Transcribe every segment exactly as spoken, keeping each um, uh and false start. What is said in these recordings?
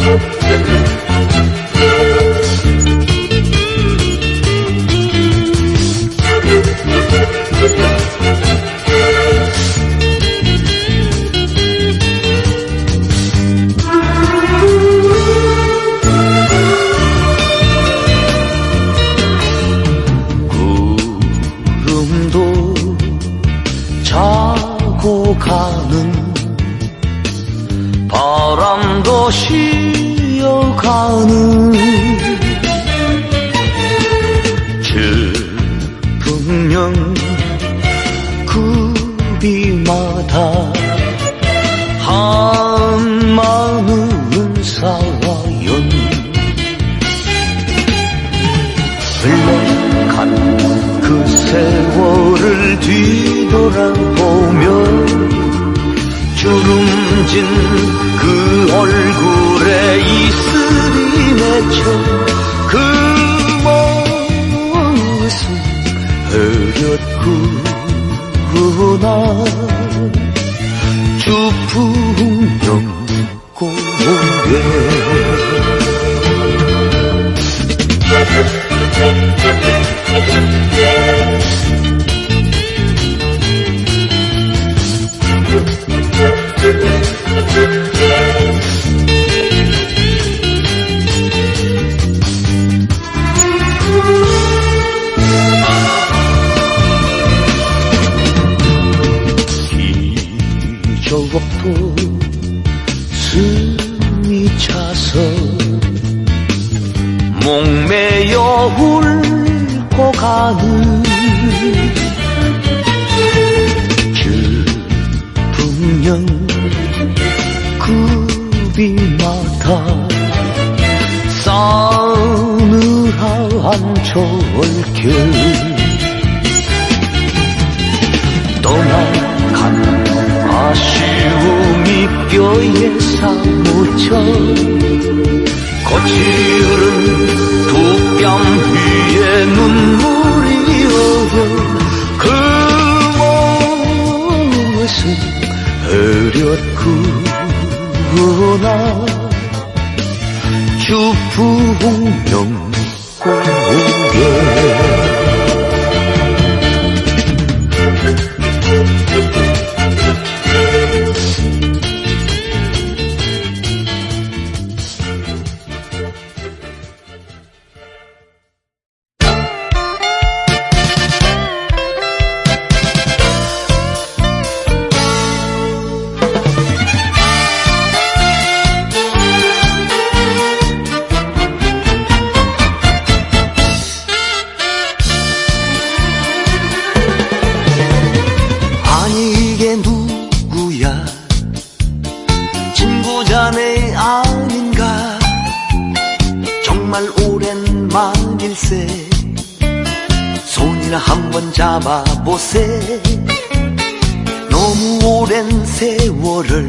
가는 바람도 쉬어가는 슬픔년 그 비마다 한 많은 사연 흘러간 그 세월을 뒤돌아보면 주름진 그 얼굴에 이슬이 맺혀 그 모습 흐렸구나. 주풍령 고개 기적도 숨이 차서 목매여 울고 가는 슬픔년 그 비마다 싸늘한 절길 떠나간 아쉬움이 뼈에 사무쳐 거칠은 두 뺨 위에 눈물이 흐르 그 모습 흐렸구나. 주풍령 고개 잡아보세. 너무 오랜 세월을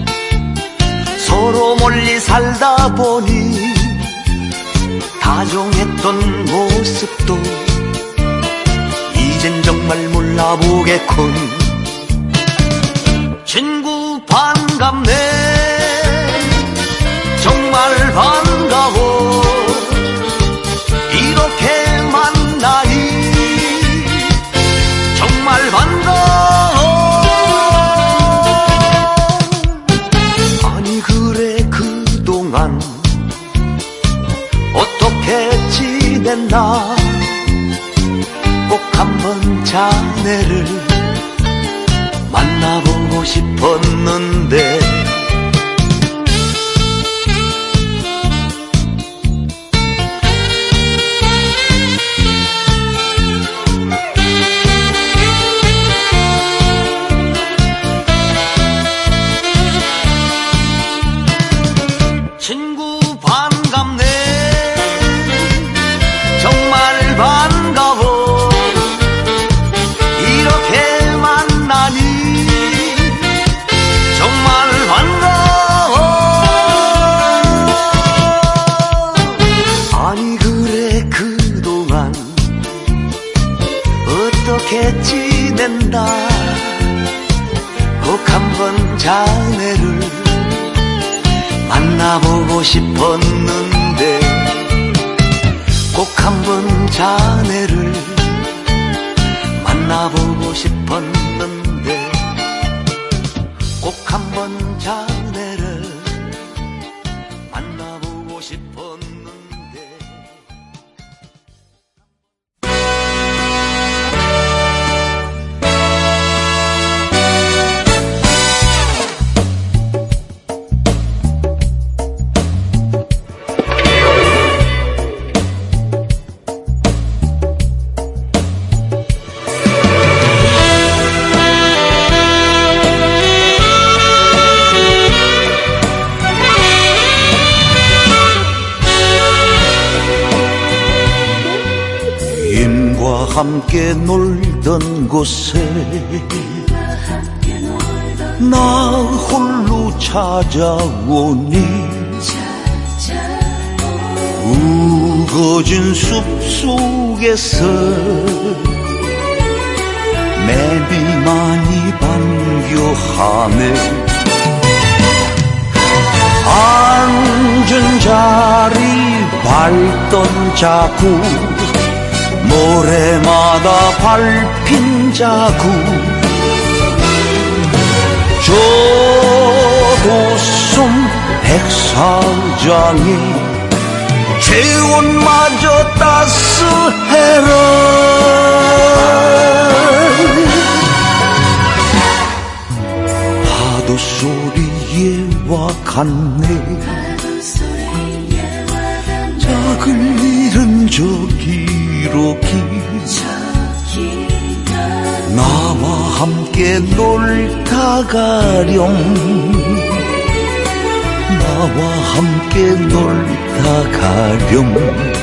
서로 멀리 살다 보니 다정했던 모습도 이젠 정말 몰라보겠군. 친구 반갑네, 정말 반가워. 이렇게 만나니 정말 반가워. 아니 그래 그동안 어떻게 지냈나. 꼭 한번 자네를 만나보고 싶었는데 친구 반갑네, 정말 반가워. 이렇게 만나니 만나보고 싶었는데 꼭 한번 자네를 만나보고 싶었는데 꼭 한번 자네를 만나보고 싶었는데 함께 놀던 곳에 나 홀로 찾아오니 우거진 숲속에서 매비만이 반겨하네. 앉은 자리 밟던 자국 모래마다 밟힌 자국 저 도섬 백사장에 체온마저 따스해라. 파도 소리에 와 갔네. 작을 잃은 저기 이렇게 나와 함께 놀다 가렴. 나와 함께 놀다 가렴.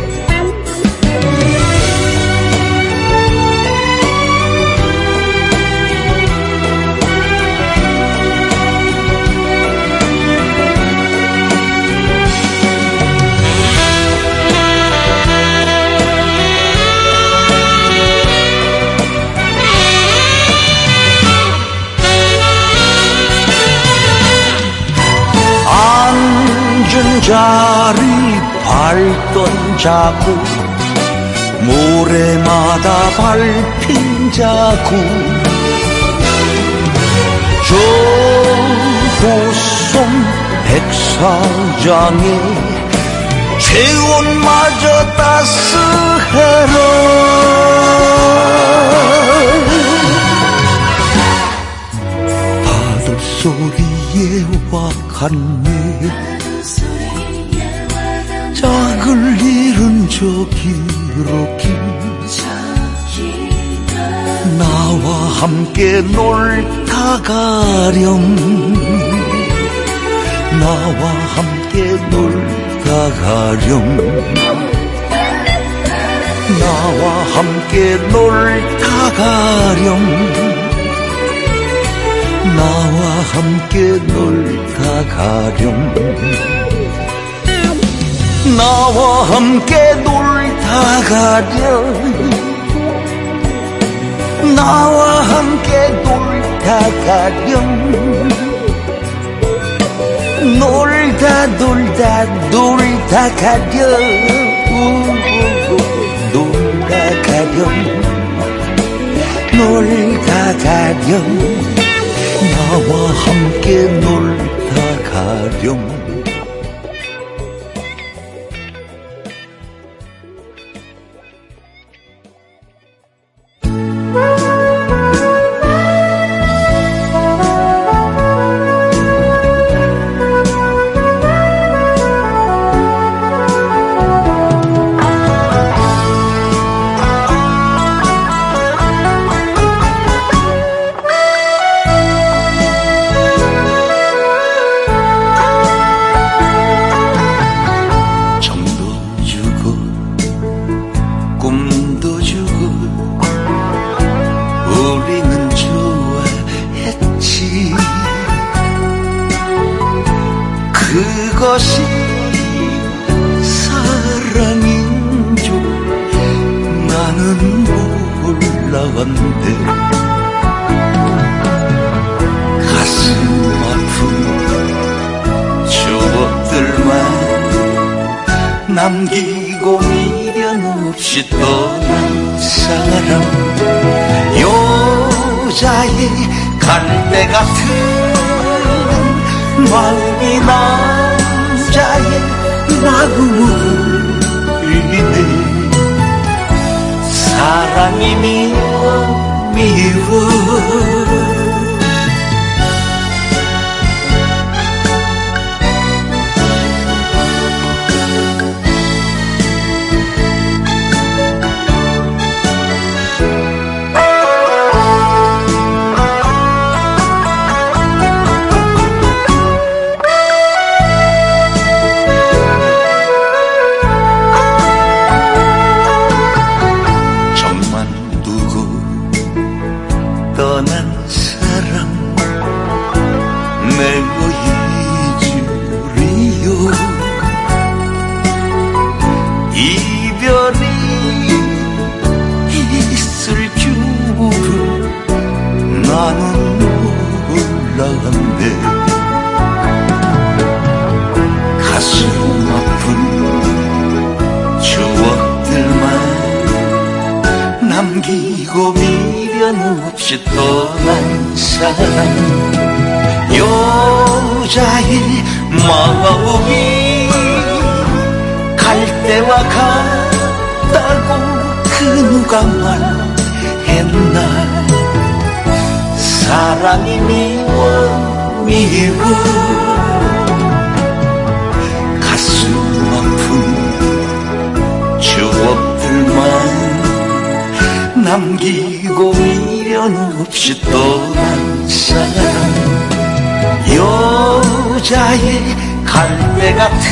자리 밟던 자국 모래마다 밟힌 자국 저 도섬 백사장에 체온마저 따스해라. 파도 소리에 와 갔네. 작을 잃은 저 기록이 나와 함께 놀다 가렴. 나와 함께 놀다 가렴. 나와 함께 놀다 가렴. 나와 함께 놀다 가렴. 나와 함께 놀다 가렴. 나와 함께 놀다 가렴. 놀다 놀다 놀다 가렴. 놀다 가렴. 놀다 가렴. 나와 함께 놀다 가렴. 그것이 사랑인 줄 나는 몰랐는데 가슴 아픈 추억 남기고 미련 없이 떠난 사람 여자의 갈대 같은 마음이 남자의 마음을 울리네 사랑이 미워 미워 남기고 미련 없이 떠난 사람 여자의 마음이 갈대와 같다고 그 누가 말했나 사랑이 미워 미워 가슴 아픈 추억들만 남기고 미련 없이 떠난 사람 여자의 갈대 같은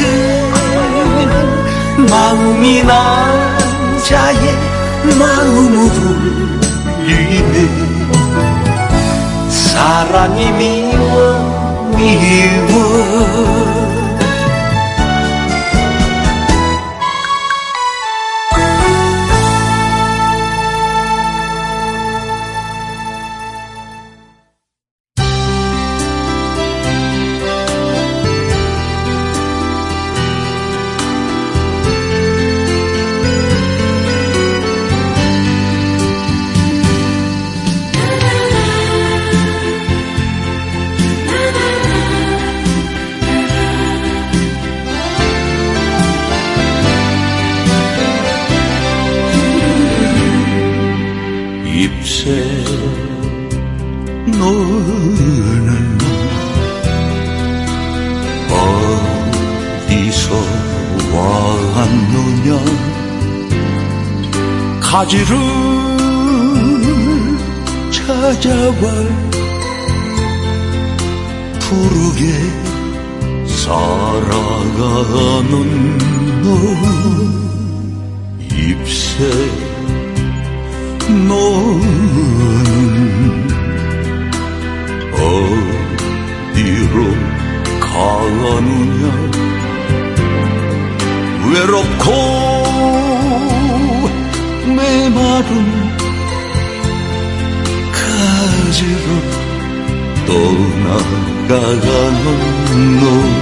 마음이 남자의 마음을 울리네 사랑이 미워 미워 잎새 너는 어디서 왔느냐 가지를 찾아와 푸르게 살아가는 너 잎새 너는 어디로 가느냐 외롭고 메마른 가지로 떠나가는 너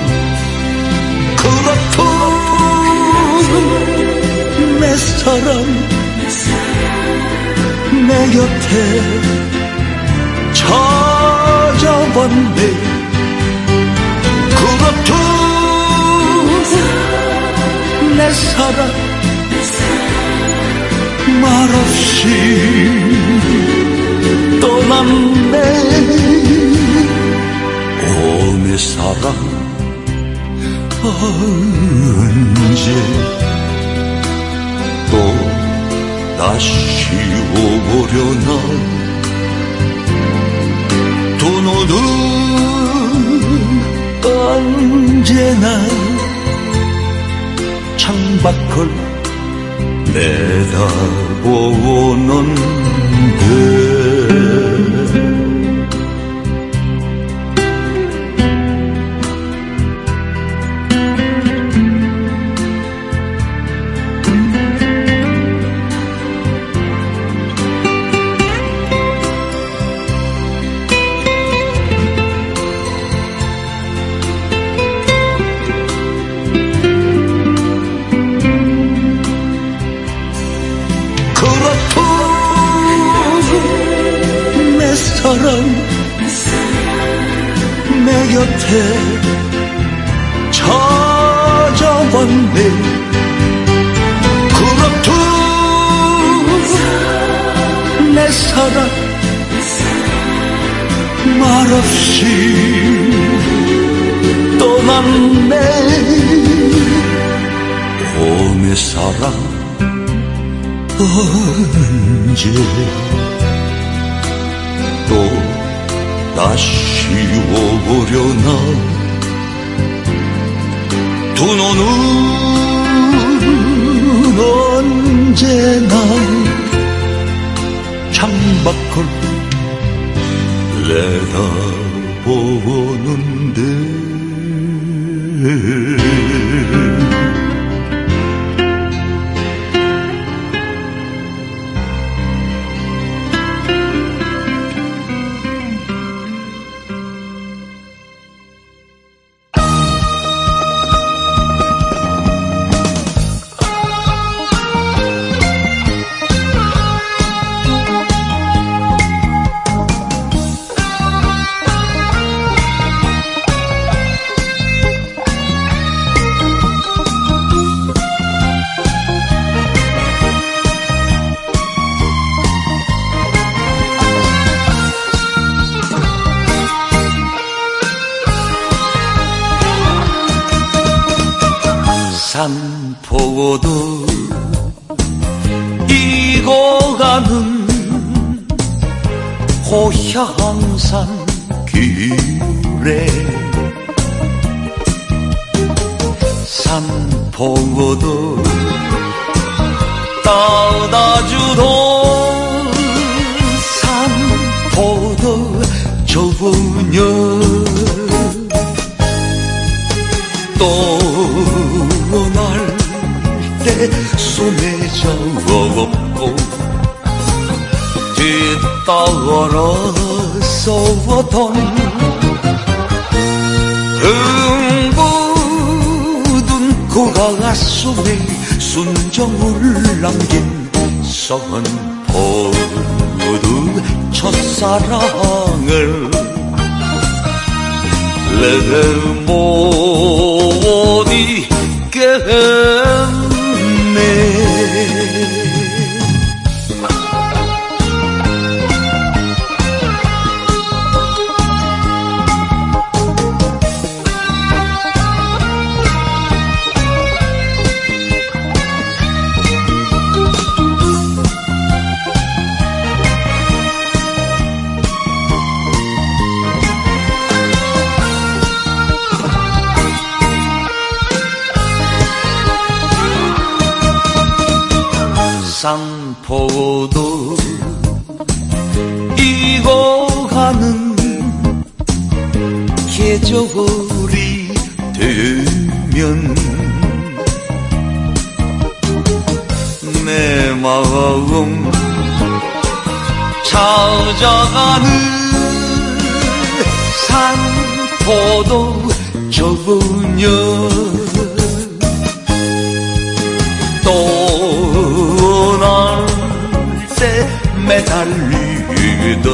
그렇듯 내 사랑 내 곁에 찾아왔네 그렇듯 내 사랑 말없이 떠났네 오 내 사랑 언제 또 다시 오려나 두 눈은 언제나 창밖을 내다보는데 사랑 내 곁에 찾아왔네. 그렇듯 내 사랑 말없이 떠났네. 봄의 사랑 언제 또 다시 오려나. 두 눈은 언제나 창밖을 내다보는데. 산포도 익어가는 고향산 길에 산포도 따다주던 산포도 저분여 떠날 때 손에 잡고 뒤따라 써왔던 흥부든 그 가슴에 순정을 남긴 선포도 첫사랑을 내 못 잊겠네. 산포도 익어가는 계절이 되면 내 마음 찾아가는 산포도 저분여 떠날 때 매달리던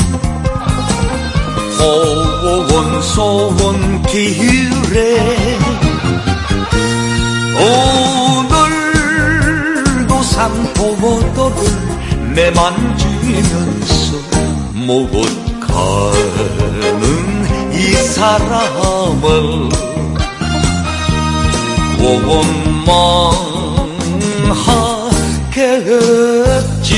호원 소원 길에 오늘도 산포도를 매만지면서 못 가는 이 사람을 원망하겠지.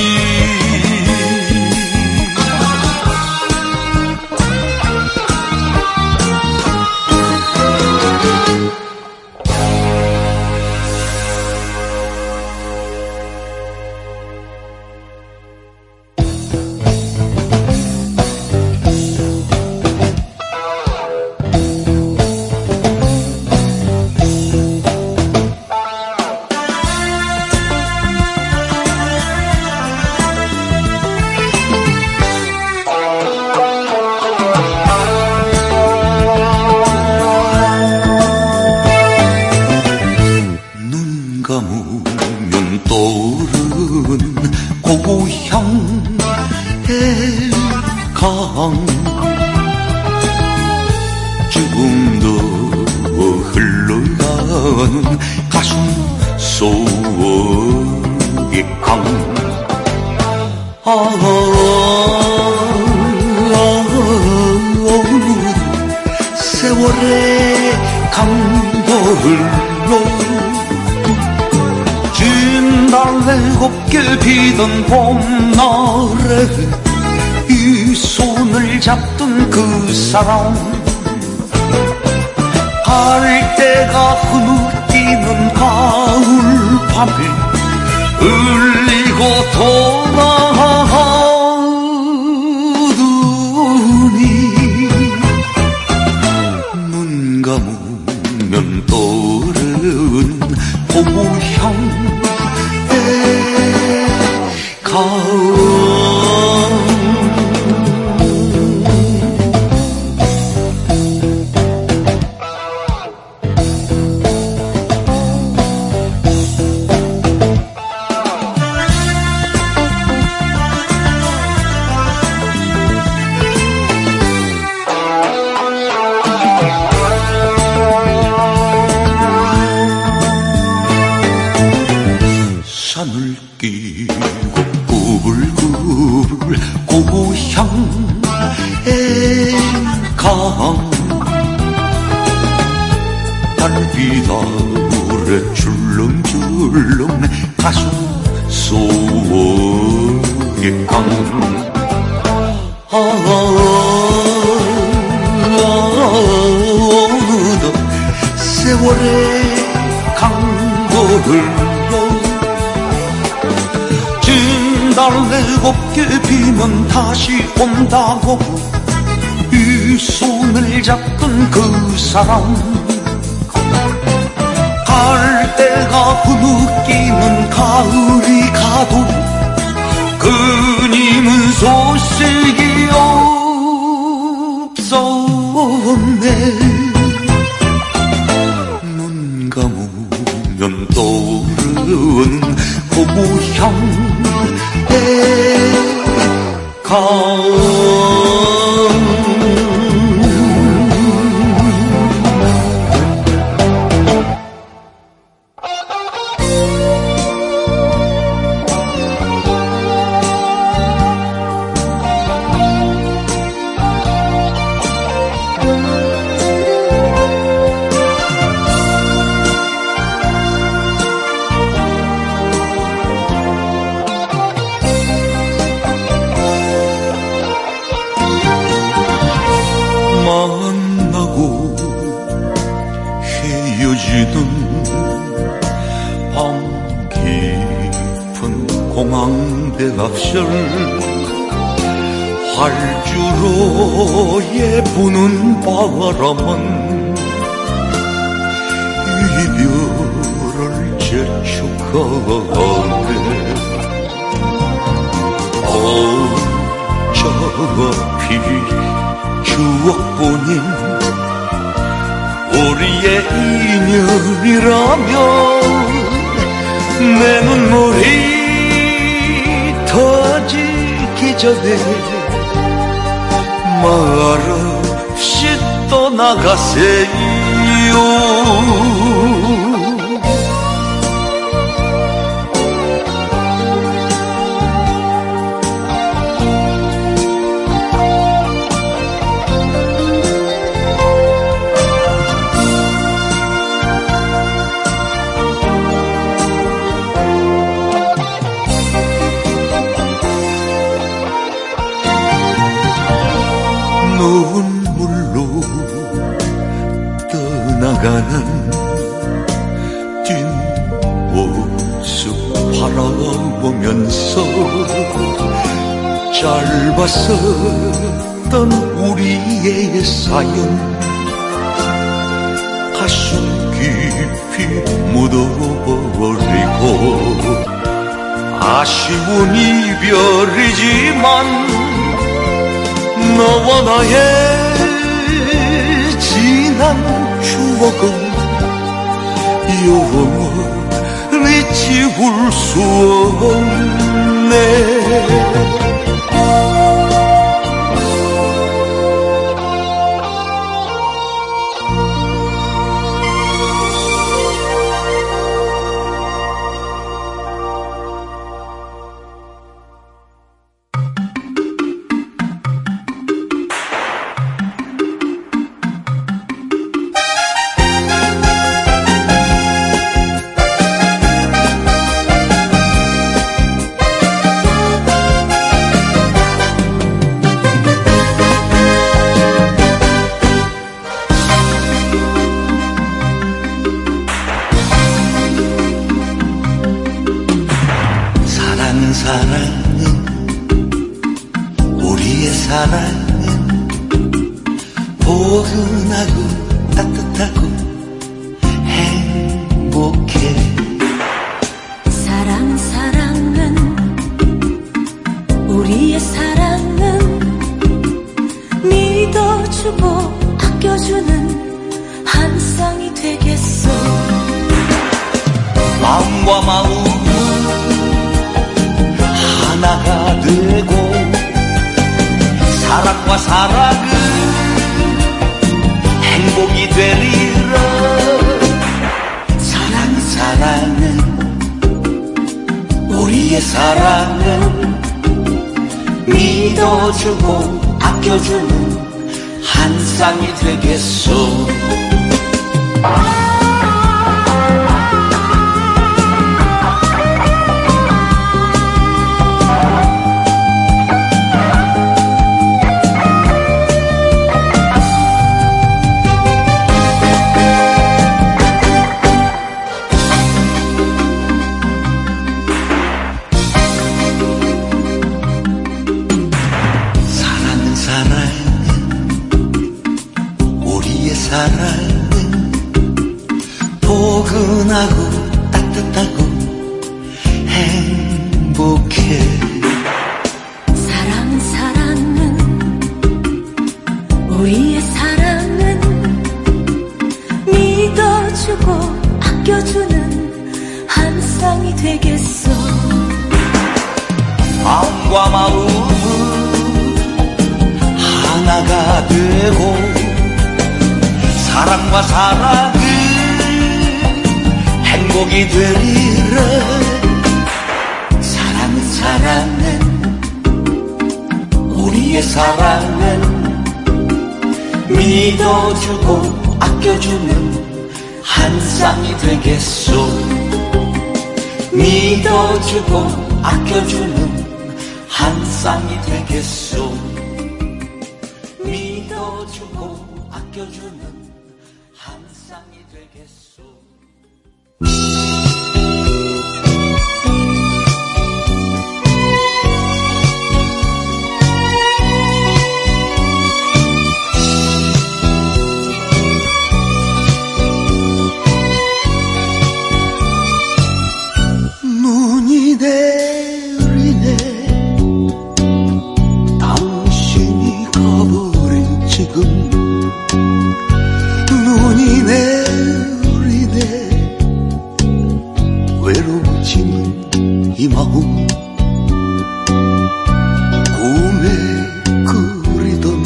가슴 속의 강. 아, 세월의 강물로 진달래 곱게 피던 봄날에 이 손을 잡던 그 사람, 갈대가 흐느끼는 가을밤에 울리고 돌아오더니 눈 감으면 떠오르는 고향의 가을. 산을 끼고 구불구불 고향의 강. 달빛 아래 출렁출렁 가슴 속의 강. 아, 어느덧 세월의 강물로 진달래 곱게 피면 다시 온다고 이 손을 잡던 그 사람, 갈대가 흐느끼는 가을이 가도 그님은 소식이 없었네. 눈 감으면 떠오르는 고향의 가을. 만나고 헤어지던 밤 깊은 공항대 앞설 활주로 예쁘는 바람은 이별을 재촉하네. 어차피 추억뿐인 우리의 인연이라면 내 눈물이 터지기 전에 말없이 떠나가세요. 눈물로 떠나가는 뒷모습 바라보면서 짧았었던 우리의 사연 가슴 깊이 묻어버리고 아쉬운 이별이지만 너와 나의 지난 추억은 영원히 지울 수 없네. 사랑은 우리의 사랑은 포근하고 따뜻하고 행복해. 사랑 사랑은 우리의 사랑은 믿어주고 아껴주는 한 쌍이 되겠어. 마음과 마음은 하나가 되고 사랑과 사랑은 행복이 되리라. 사랑 사랑은 우리의 사랑은 믿어주고 아껴주는 한 쌍이 되겠소. 사랑은 포근하고 따뜻하고 행복해. 사랑 사랑은 우리의 사랑은 믿어주고 아껴주는 한 쌍이 되겠어. 마음과 마음은 하나가 되고 사랑과 사랑은 행복이 되리라. 사랑은 사랑은 우리의 사랑은 믿어주고 아껴주는 한 쌍이 되겠소. 믿어주고 아껴주는 한 쌍이 되겠소. 믿어주고 아껴주는 한 쌍이 되겠소. 눈이 내리네. 당신이 가버린 지금 눈이 내리네. 외로워지는 이 마음 꿈에 그리던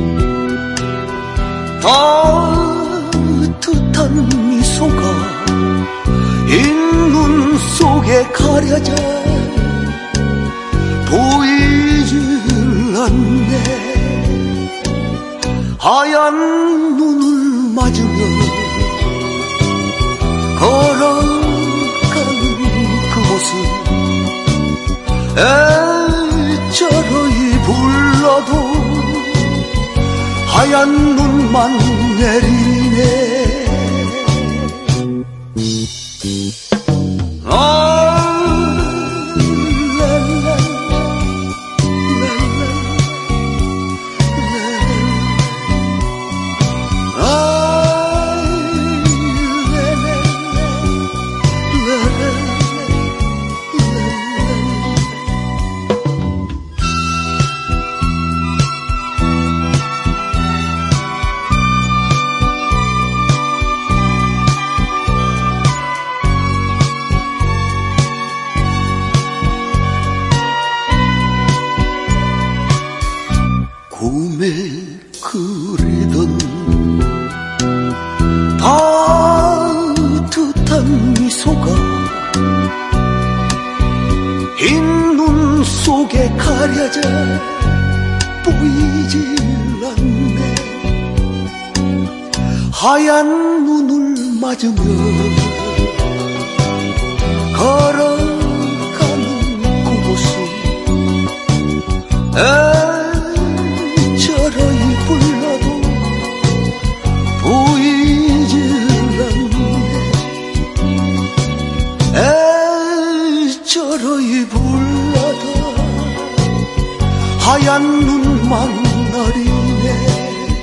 따뜻한 미소가 흰눈 속에 가려져 보이질 않네. 하얀 눈을 맞으며 걸어가는 그 모습 애처로이 불러도 하얀 눈만 내리네. 아, 꿈에 그리던 따뜻한 미소가 흰눈 속에 가려져 보이질 않네. 하얀 눈을 맞으며 걸어가는 그 모습 애처로이 불러도 보이질 않네. 애처로이 불러도 하얀 눈만 내리네.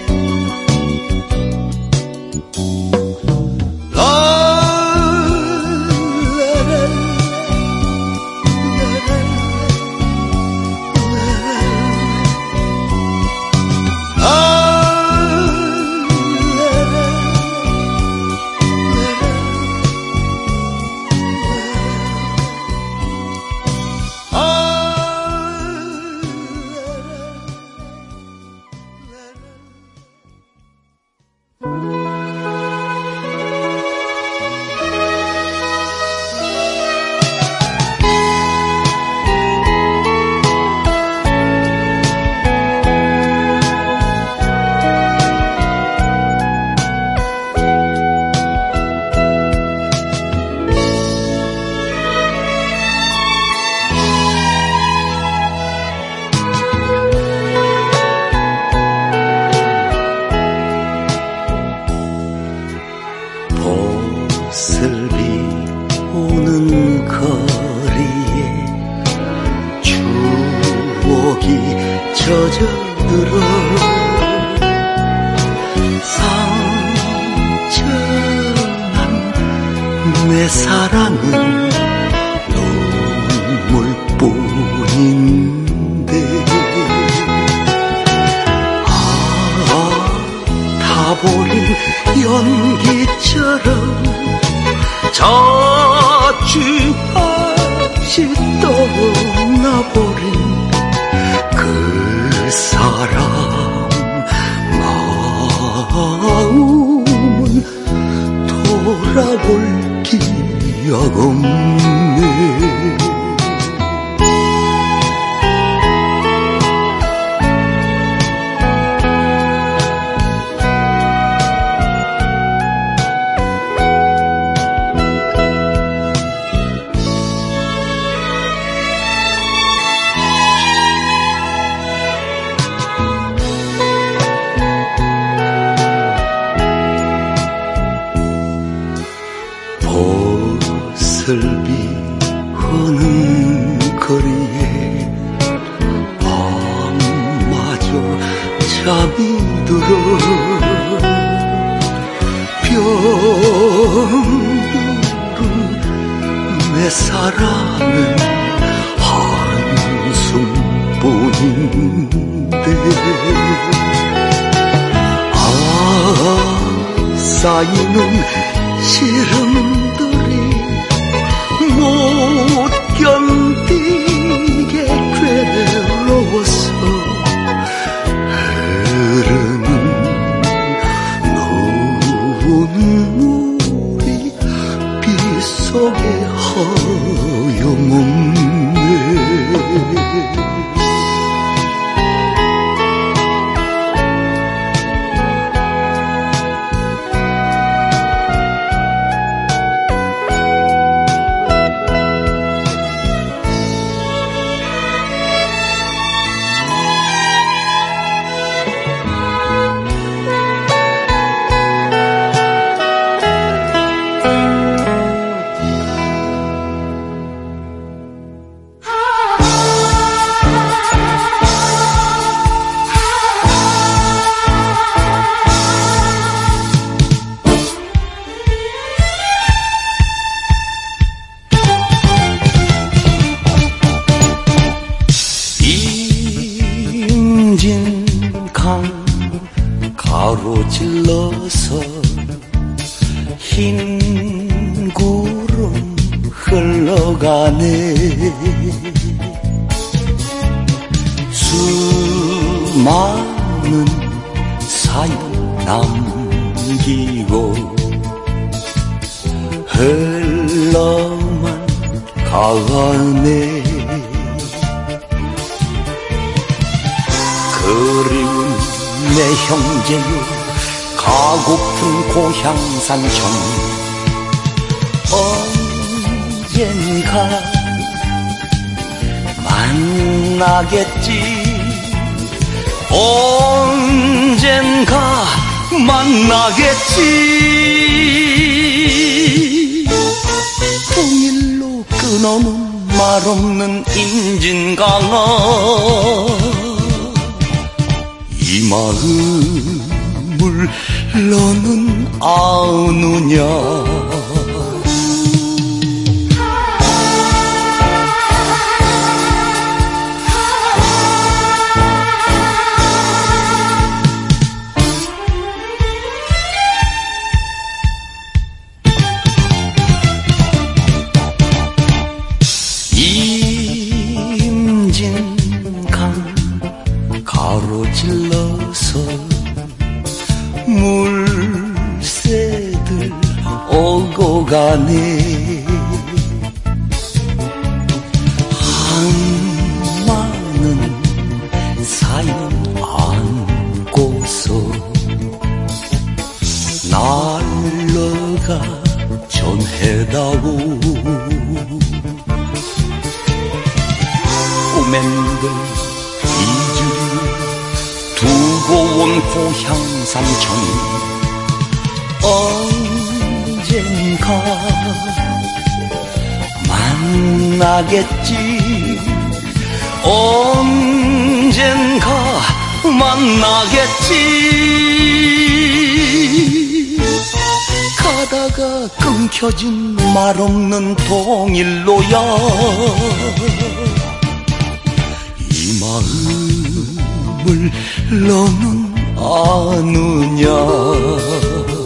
슬비 오는 거리에 추억이 젖어들어 상처난 내 사랑은 눈물뿐인데 아 타버린 연기처럼 자취하시 떠나버린 그 사람 마음은 돌아올 기약 없네. 보슬비 흐는 거리에 밤마저 잠이 들어 병들은 내 사랑은 한숨뿐인데 아 쌓이는 시름들이 못 견디게 괴로워서 흐르는 눈물이 빗속에 허용없네. 임진강 가로질러서 흰 구름 흘러가네. 수많은 사연 남기고 흘러만 가네. 그리운 내 형제여 가고픈 고향산천 언젠가 만나겠지. 언젠가 만나겠지. 통일로 끊어놓은 말없는 임진강아 이 마음을 너는 아느냐. 임진강 가로질러서 물새들 오고 가네. 한마는 사연 안고서 날러가 전해다오. 꼬맨들 이주리 두고 온 고향 삼촌 언젠가 만나겠지. 언젠가 만나겠지. 가다가 끊겨진 말없는 동일로야. 이 마음을 너는 아느냐.